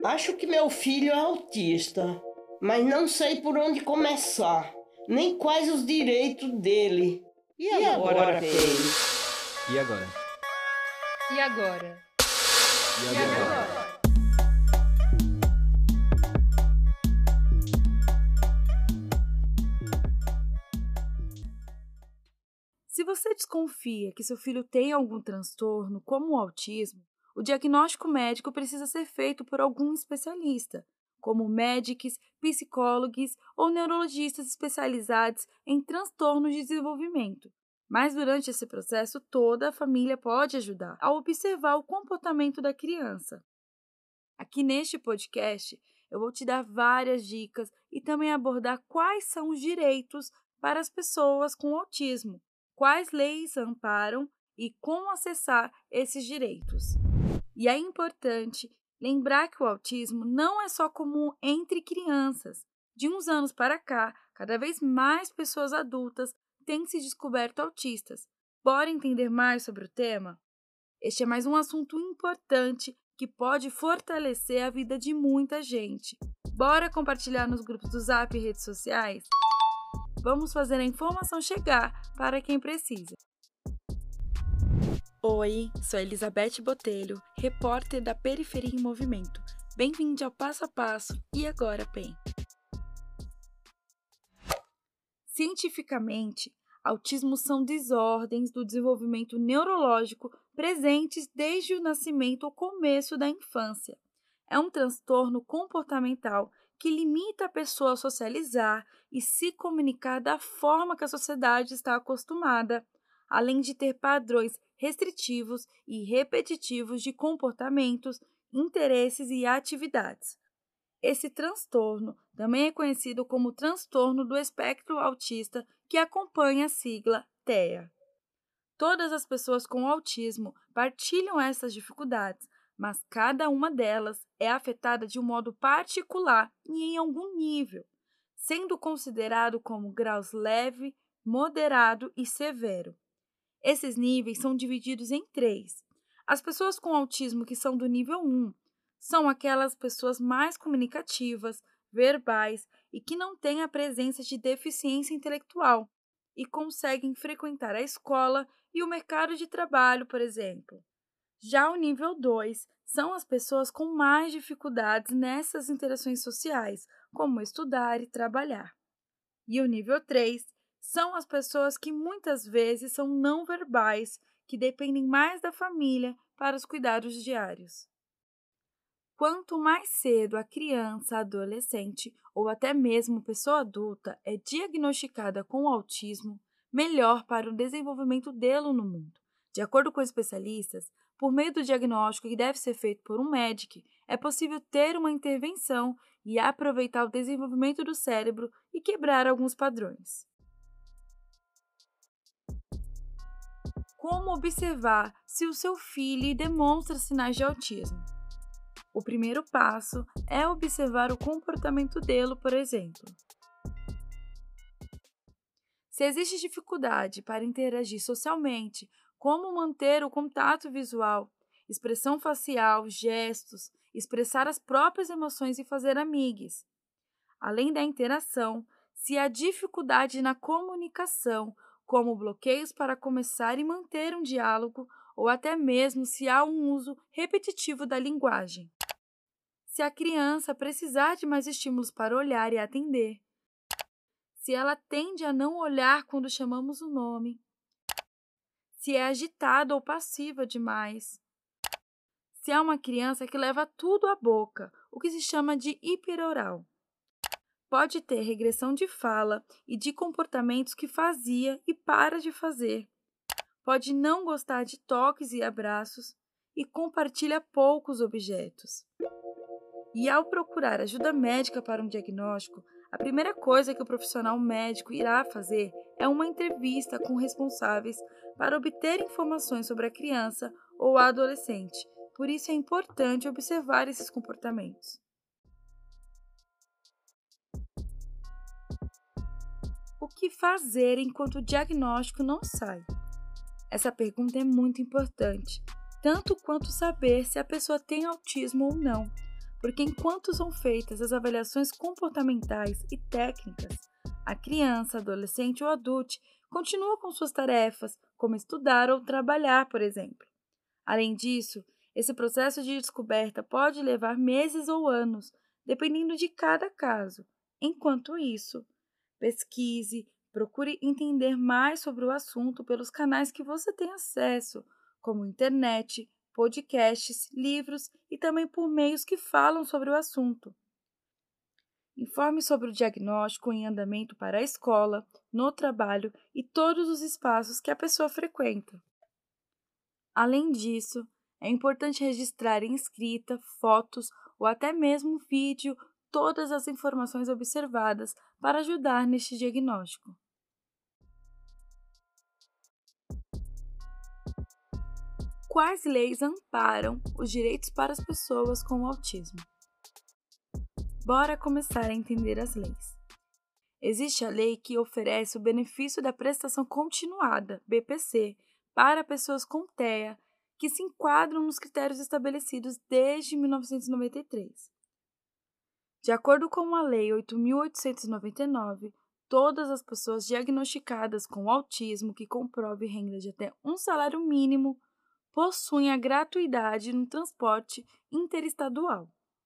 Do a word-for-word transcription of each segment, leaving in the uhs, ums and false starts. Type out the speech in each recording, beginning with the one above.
Acho que meu filho é autista, mas não sei por onde começar, nem quais os direitos dele. E E agora, agora, Pei? E agora? E agora? E agora? Se você desconfia que seu filho tem algum transtorno, como o autismo, o diagnóstico médico precisa ser feito por algum especialista, como médicos, psicólogos ou neurologistas especializados em transtornos de desenvolvimento. Mas durante esse processo, toda a família pode ajudar a observar o comportamento da criança. Aqui neste podcast, eu vou te dar várias dicas e também abordar quais são os direitos para as pessoas com autismo, quais leis amparam e como acessar esses direitos. E é importante lembrar que o autismo não é só comum entre crianças. De uns anos para cá, cada vez mais pessoas adultas têm se descoberto autistas. Bora entender mais sobre o tema? Este é mais um assunto importante que pode fortalecer a vida de muita gente. Bora compartilhar nos grupos do Zap e redes sociais? Vamos fazer a informação chegar para quem precisa. Oi, sou Elizabeth Botelho, repórter da Periferia em Movimento. Bem-vindo ao Passo a Passo. E agora, Pen? Cientificamente, autismo são desordens do desenvolvimento neurológico presentes desde o nascimento ou começo da infância. É um transtorno comportamental que limita a pessoa a socializar e se comunicar da forma que a sociedade está acostumada, além de ter padrões restritivos e repetitivos de comportamentos, interesses e atividades. Esse transtorno também é conhecido como transtorno do espectro autista, que acompanha a sigla T E A. Todas as pessoas com autismo partilham essas dificuldades, mas cada uma delas é afetada de um modo particular e em algum nível, sendo considerado como graus leve, moderado e severo. Esses níveis são divididos em três. As pessoas com autismo que são do nível um são aquelas pessoas mais comunicativas, verbais e que não têm a presença de deficiência intelectual e conseguem frequentar a escola e o mercado de trabalho, por exemplo. Já o nível dois são as pessoas com mais dificuldades nessas interações sociais, como estudar e trabalhar. E o nível três são as pessoas que muitas vezes são não verbais, que dependem mais da família para os cuidados diários. Quanto mais cedo a criança, adolescente ou até mesmo pessoa adulta é diagnosticada com autismo, melhor para o desenvolvimento dele no mundo. De acordo com especialistas, por meio do diagnóstico que deve ser feito por um médico, é possível ter uma intervenção e aproveitar o desenvolvimento do cérebro e quebrar alguns padrões. Como observar se o seu filho demonstra sinais de autismo? O primeiro passo é observar o comportamento dele, por exemplo. Se existe dificuldade para interagir socialmente, como manter o contato visual, expressão facial, gestos, expressar as próprias emoções e fazer amigos. Além da interação, se há dificuldade na comunicação, como bloqueios para começar e manter um diálogo, ou até mesmo se há um uso repetitivo da linguagem. Se a criança precisar de mais estímulos para olhar e atender. Se ela tende a não olhar quando chamamos o nome. Se é agitada ou passiva demais. Se é uma criança que leva tudo à boca, o que se chama de hiperoral. Pode ter regressão de fala e de comportamentos que fazia e para de fazer. Pode não gostar de toques e abraços e compartilha poucos objetos. E ao procurar ajuda médica para um diagnóstico, a primeira coisa que o profissional médico irá fazer é uma entrevista com responsáveis para obter informações sobre a criança ou a adolescente. Por isso é importante observar esses comportamentos. O que fazer enquanto o diagnóstico não sai? Essa pergunta é muito importante, tanto quanto saber se a pessoa tem autismo ou não, porque enquanto são feitas as avaliações comportamentais e técnicas, a criança, adolescente ou adulto continua com suas tarefas, como estudar ou trabalhar, por exemplo. Além disso, esse processo de descoberta pode levar meses ou anos, dependendo de cada caso. Enquanto isso, pesquise, procure entender mais sobre o assunto pelos canais que você tem acesso, como internet, podcasts, livros e também por meios que falam sobre o assunto. Informe sobre o diagnóstico em andamento para a escola, no trabalho e todos os espaços que a pessoa frequenta. Além disso, é importante registrar em escrita, fotos ou até mesmo vídeo todas as informações observadas para ajudar neste diagnóstico. Quais leis amparam os direitos para as pessoas com autismo? Bora começar a entender as leis. Existe a lei que oferece o benefício da prestação continuada, B P C, para pessoas com T E A, que se enquadram nos critérios estabelecidos desde mil novecentos e noventa e três. De acordo com a Lei oito mil oitocentos e noventa e nove, todas as pessoas diagnosticadas com autismo que comprovem renda de até um salário mínimo possuem a gratuidade no transporte interestadual.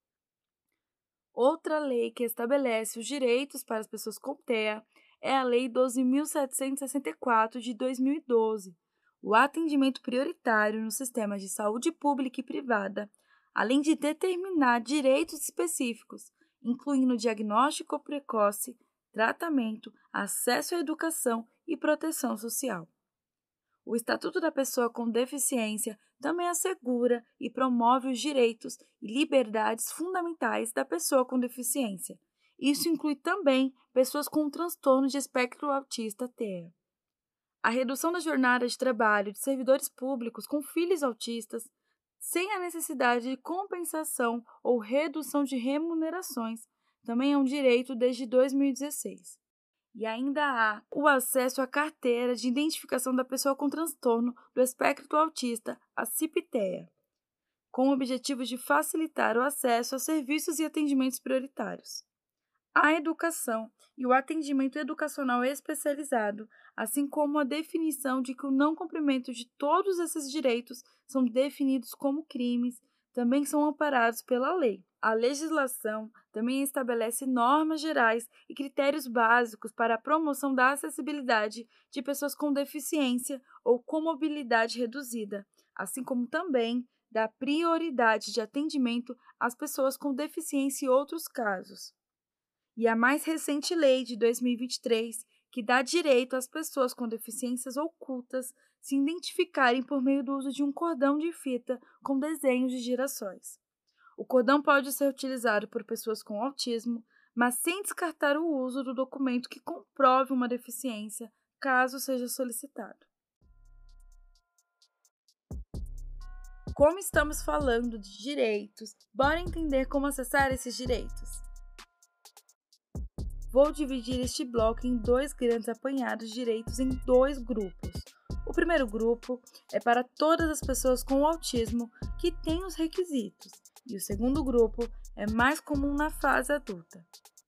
Outra lei que estabelece os direitos para as pessoas com T E A é a Lei doze mil setecentos e sessenta e quatro de dois mil e doze, o atendimento prioritário no sistema de saúde pública e privada, além de determinar direitos específicos, incluindo diagnóstico precoce, tratamento, acesso à educação e proteção social. O Estatuto da Pessoa com Deficiência também assegura e promove os direitos e liberdades fundamentais da pessoa com deficiência. Isso inclui também pessoas com transtorno de espectro autista T E A. A redução da jornada de trabalho de servidores públicos com filhos autistas, sem a necessidade de compensação ou redução de remunerações, também é um direito desde dois mil e dezesseis. E ainda há o acesso à carteira de identificação da pessoa com transtorno do espectro autista, a C I P-T E A, com o objetivo de facilitar o acesso a serviços e atendimentos prioritários. A educação e o atendimento educacional especializado, assim como a definição de que o não cumprimento de todos esses direitos são definidos como crimes, também são amparados pela lei. A legislação também estabelece normas gerais e critérios básicos para a promoção da acessibilidade de pessoas com deficiência ou com mobilidade reduzida, assim como também da prioridade de atendimento às pessoas com deficiência e outros casos. E a mais recente lei de dois mil e vinte e três, que dá direito às pessoas com deficiências ocultas se identificarem por meio do uso de um cordão de fita com desenhos de girassóis. O cordão pode ser utilizado por pessoas com autismo, mas sem descartar o uso do documento que comprove uma deficiência, caso seja solicitado. Como estamos falando de direitos, bora entender como acessar esses direitos. Vou dividir este bloco em dois grandes apanhados de direitos em dois grupos. O primeiro grupo é para todas as pessoas com autismo que têm os requisitos, e o segundo grupo é mais comum na fase adulta.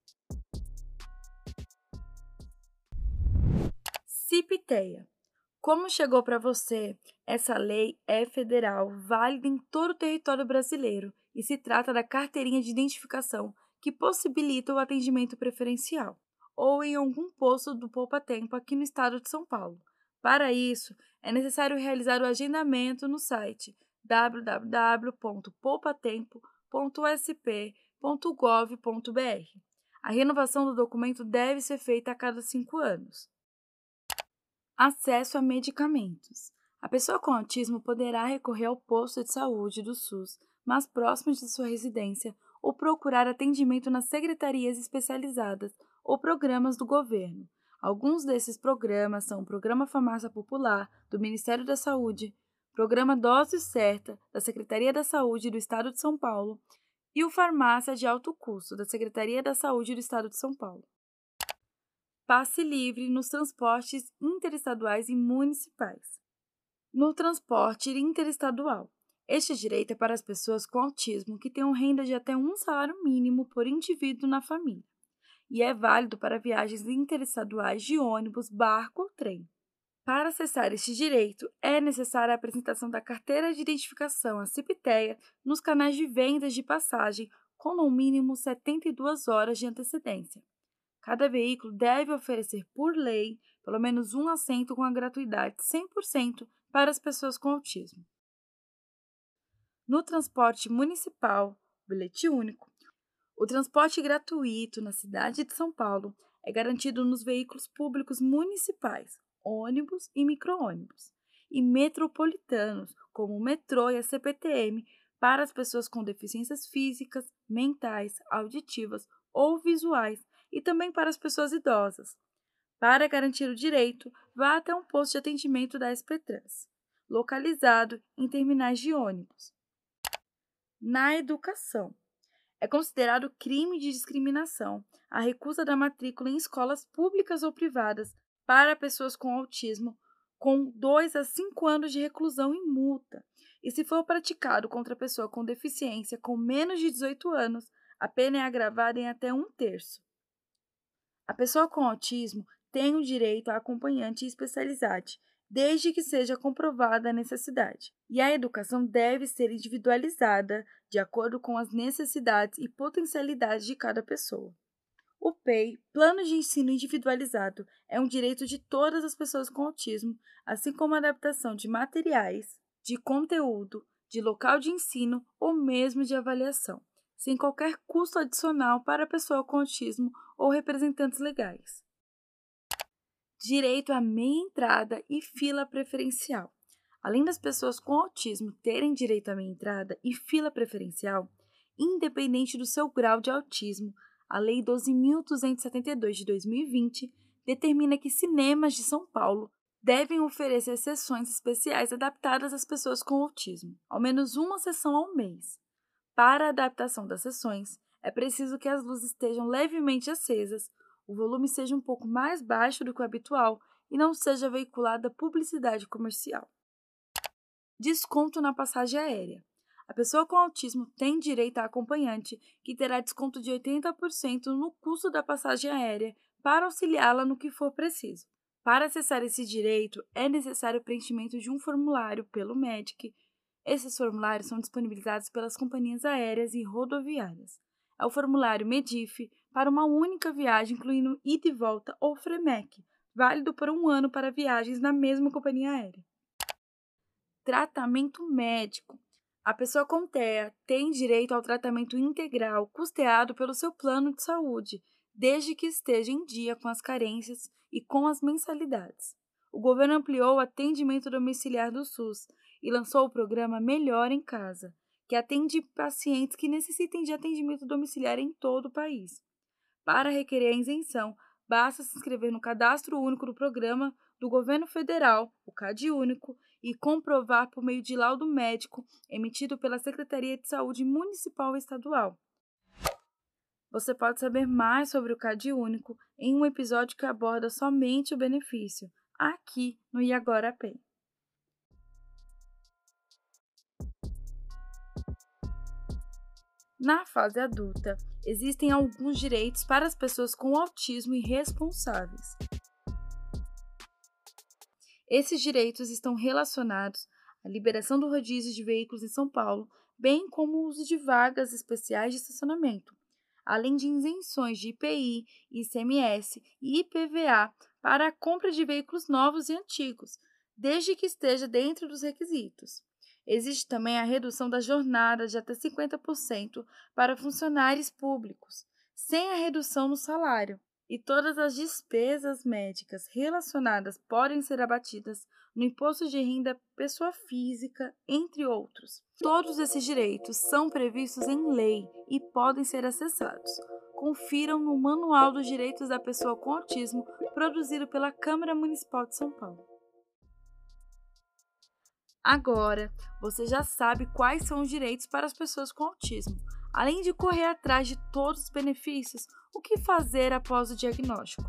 C I P-T E A. Como chegou para você, essa lei é federal, válida em todo o território brasileiro e se trata da carteirinha de identificação que possibilita o atendimento preferencial, ou em algum posto do Poupa Tempo aqui no estado de São Paulo. Para isso, é necessário realizar o agendamento no site w w w ponto poupatempo ponto s p ponto gov ponto b r. A renovação do documento deve ser feita a cada cinco anos. Acesso a medicamentos. A pessoa com autismo poderá recorrer ao posto de saúde do SUS mais próximo de sua residência ou procurar atendimento nas secretarias especializadas ou programas do governo. Alguns desses programas são o Programa Farmácia Popular, do Ministério da Saúde, Programa Dose Certa, da Secretaria da Saúde do Estado de São Paulo e o Farmácia de Alto Custo, da Secretaria da Saúde do Estado de São Paulo. Passe livre nos transportes interestaduais e municipais. No transporte interestadual, Este direito é para as pessoas com autismo que tenham renda de até um salário mínimo por indivíduo na família, e é válido para viagens interestaduais de ônibus, barco ou trem. Para acessar este direito, é necessária a apresentação da carteira de identificação, a CIP-TEA, nos canais de vendas de passagem com no mínimo setenta e duas horas de antecedência. Cada veículo deve oferecer, por lei, pelo menos um assento com a gratuidade cem por cento para as pessoas com autismo. No transporte municipal, bilhete único, o transporte gratuito na cidade de São Paulo é garantido nos veículos públicos municipais, ônibus e micro-ônibus, e metropolitanos, como o metrô e a C P T M, para as pessoas com deficiências físicas, mentais, auditivas ou visuais, e também para as pessoas idosas. Para garantir o direito, vá até um posto de atendimento da Expetras, localizado em terminais de ônibus. Na educação, é considerado crime de discriminação a recusa da matrícula em escolas públicas ou privadas para pessoas com autismo, com dois a cinco anos de reclusão e multa. E se for praticado contra pessoa com deficiência com menos de dezoito anos, a pena é agravada em até um terço. A pessoa com autismo tem o direito a acompanhante especializado, desde que seja comprovada a necessidade. E a educação deve ser individualizada de acordo com as necessidades e potencialidades de cada pessoa. O P E I, Plano de Ensino Individualizado, é um direito de todas as pessoas com autismo, assim como a adaptação de materiais, de conteúdo, de local de ensino ou mesmo de avaliação, sem qualquer custo adicional para a pessoa com autismo ou representantes legais. Direito à meia entrada e fila preferencial. Além das pessoas com autismo terem direito à meia entrada e fila preferencial, independente do seu grau de autismo, a Lei doze mil duzentos e setenta e dois de dois mil e vinte determina que cinemas de São Paulo devem oferecer sessões especiais adaptadas às pessoas com autismo, ao menos uma sessão ao mês. Para a adaptação das sessões, é preciso que as luzes estejam levemente acesas, o volume seja um pouco mais baixo do que o habitual e não seja veiculada publicidade comercial. Desconto na passagem aérea. A pessoa com autismo tem direito a acompanhante, que terá desconto de oitenta por cento no custo da passagem aérea para auxiliá-la no que for preciso. Para acessar esse direito, é necessário o preenchimento de um formulário pelo MEDIC. Esses formulários são disponibilizados pelas companhias aéreas e rodoviárias. É o formulário MEDIF para uma única viagem, incluindo ida e volta, ou FREMEC, válido por um ano para viagens na mesma companhia aérea. Tratamento médico. A pessoa com T E A tem direito ao tratamento integral custeado pelo seu plano de saúde, desde que esteja em dia com as carências e com as mensalidades. O governo ampliou o atendimento domiciliar do SUS e lançou o programa Melhor em Casa, que atende pacientes que necessitem de atendimento domiciliar em todo o país. Para requerer a isenção, basta se inscrever no Cadastro Único do Programa do Governo Federal, o CadÚnico, e comprovar por meio de laudo médico emitido pela Secretaria de Saúde Municipal e Estadual. Você pode saber mais sobre o CadÚnico em um episódio que aborda somente o benefício, aqui no E Agora P E I. Na fase adulta, existem alguns direitos para as pessoas com autismo irresponsáveis. Esses direitos estão relacionados à liberação do rodízio de veículos em São Paulo, bem como o uso de vagas especiais de estacionamento, além de isenções de I P I, I C M S e I P V A para a compra de veículos novos e antigos, desde que esteja dentro dos requisitos. Existe também a redução da jornada de até cinquenta por cento para funcionários públicos, sem a redução no salário. E todas as despesas médicas relacionadas podem ser abatidas no imposto de renda pessoa física, entre outros. Todos esses direitos são previstos em lei e podem ser acessados. Confiram no Manual dos Direitos da Pessoa com Autismo, produzido pela Câmara Municipal de São Paulo. Agora, você já sabe quais são os direitos para as pessoas com autismo. Além de correr atrás de todos os benefícios, o que fazer após o diagnóstico?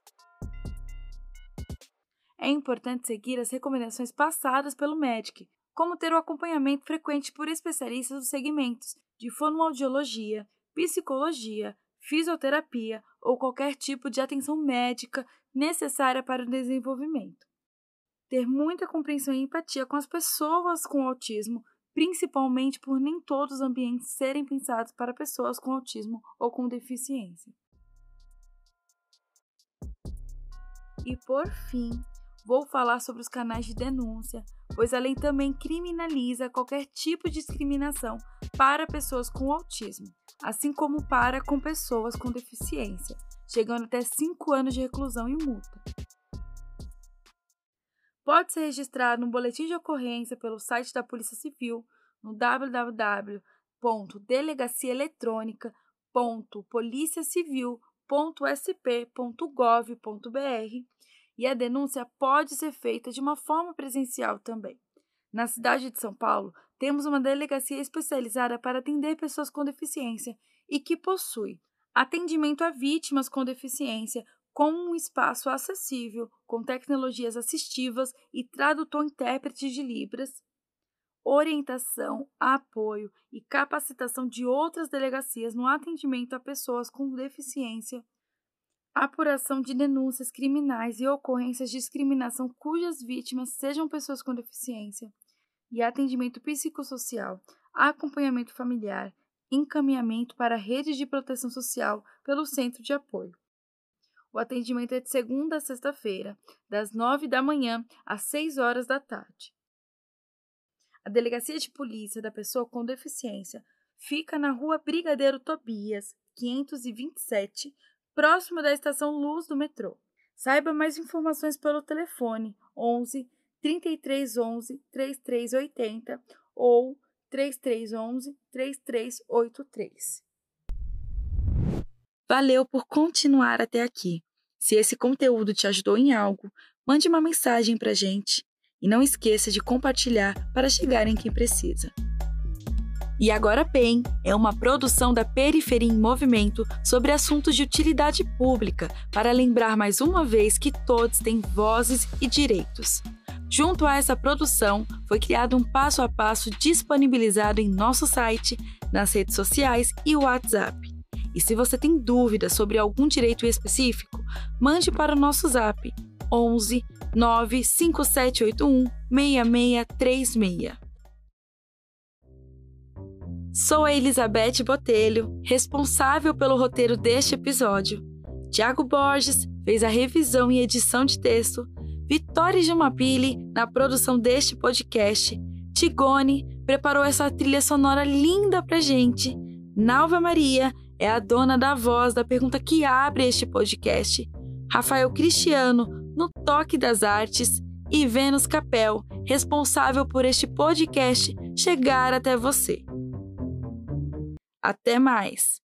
É importante seguir as recomendações passadas pelo MEDIC, como ter o acompanhamento frequente por especialistas dos segmentos de fonoaudiologia, psicologia, fisioterapia ou qualquer tipo de atenção médica necessária para o desenvolvimento. Ter muita compreensão e empatia com as pessoas com autismo, principalmente por nem todos os ambientes serem pensados para pessoas com autismo ou com deficiência. E por fim, vou falar sobre os canais de denúncia, pois a lei também criminaliza qualquer tipo de discriminação para pessoas com autismo, assim como para com pessoas com deficiência, chegando até cinco anos de reclusão e multa. Pode ser registrado no boletim de ocorrência pelo site da Polícia Civil no w w w ponto delegacia eletrônica ponto polícia civil ponto s p ponto gov ponto b r e a denúncia pode ser feita de uma forma presencial também. Na cidade de São Paulo, temos uma delegacia especializada para atender pessoas com deficiência e que possui atendimento a vítimas com deficiência, com um espaço acessível, com tecnologias assistivas e tradutor-intérprete de Libras, orientação, apoio e capacitação de outras delegacias no atendimento a pessoas com deficiência, apuração de denúncias criminais e ocorrências de discriminação cujas vítimas sejam pessoas com deficiência, e atendimento psicossocial, acompanhamento familiar, encaminhamento para a rede de proteção social pelo centro de apoio. O atendimento é de segunda a sexta-feira, das nove da manhã às seis horas da tarde. A Delegacia de Polícia da Pessoa com Deficiência fica na Rua Brigadeiro Tobias, quinhentos e vinte e sete, próximo da Estação Luz do metrô. Saiba mais informações pelo telefone onze, trinta e três onze, trinta e três oitenta ou trinta e três onze, trinta e três oitenta e três. Valeu por continuar até aqui. Se esse conteúdo te ajudou em algo, mande uma mensagem pra gente. E não esqueça de compartilhar para chegar em quem precisa. E Agora Bem é uma produção da Periferia em Movimento sobre assuntos de utilidade pública, para lembrar mais uma vez que todos têm vozes e direitos. Junto a essa produção, foi criado um passo a passo disponibilizado em nosso site, nas redes sociais e o WhatsApp. E se você tem dúvidas sobre algum direito específico, mande para o nosso zap onze, nove cinco sete oito um, seis seis três seis. Sou a Elizabeth Botelho, responsável pelo roteiro deste episódio. Tiago Borges fez a revisão e edição de texto. Vitória Jumapili na produção deste podcast. Tigone preparou essa trilha sonora linda pra gente. Nalva Maria é a dona da voz da pergunta que abre este podcast. Rafael Cristiano no toque das artes. E Vênus Capel, responsável por este podcast chegar até você. Até mais!